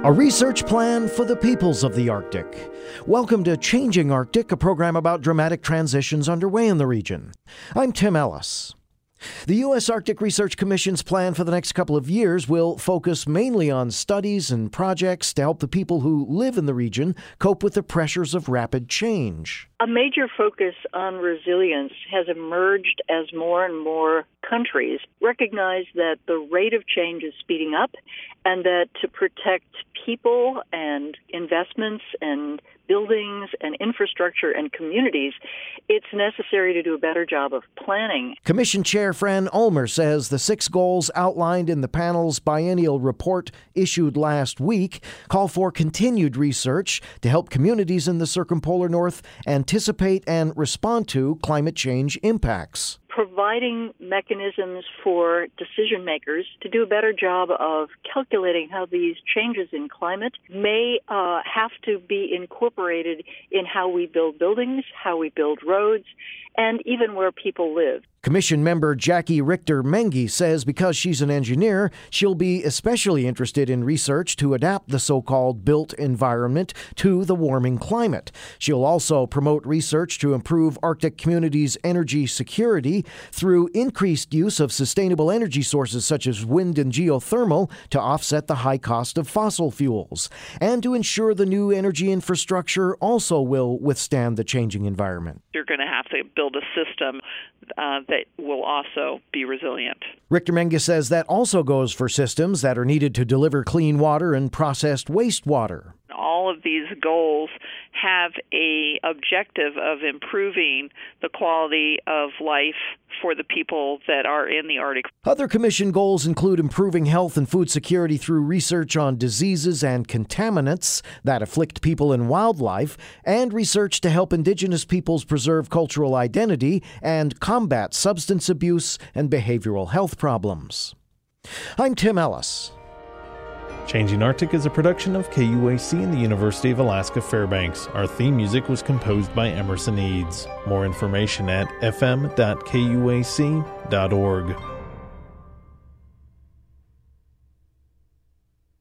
A research plan for the peoples of the Arctic. Welcome to Changing Arctic, a program about dramatic transitions underway in the region. I'm Tim Ellis. The U.S. Arctic Research Commission's plan for the next couple of years will focus mainly on studies and projects to help the people who live in the region cope with the pressures of rapid change. A major focus on resilience has emerged as more and more countries recognize that the rate of change is speeding up and that to protect people and investments and buildings and infrastructure and communities, it's necessary to do a better job of planning. Commission Chair Fran Ulmer says the 6 goals outlined in the panel's biennial report issued last week call for continued research to help communities in the circumpolar north anticipate and respond to climate change impacts. Providing mechanisms for decision makers to do a better job of calculating how these changes in climate may have to be incorporated in how we build buildings, how we build roads, and even where people live. Commission member Jackie Richter-Mengi says because she's an engineer, she'll be especially interested in research to adapt the so-called built environment to the warming climate. She'll also promote research to improve Arctic communities' energy security through increased use of sustainable energy sources such as wind and geothermal to offset the high cost of fossil fuels, and to ensure the new energy infrastructure also will withstand the changing environment. You're going to have to build a system that will also be resilient. Richter-Mengi says that also goes for systems that are needed to deliver clean water and processed wastewater. All of these goals have an objective of improving the quality of life for the people that are in the Arctic. Other Commission goals include improving health and food security through research on diseases and contaminants that afflict people and wildlife, and research to help Indigenous peoples preserve cultural identity and combat substance abuse and behavioral health problems. I'm Tim Ellis. Changing Arctic is a production of KUAC and the University of Alaska Fairbanks. Our theme music was composed by Emerson Eads. More information at fm.kuac.org.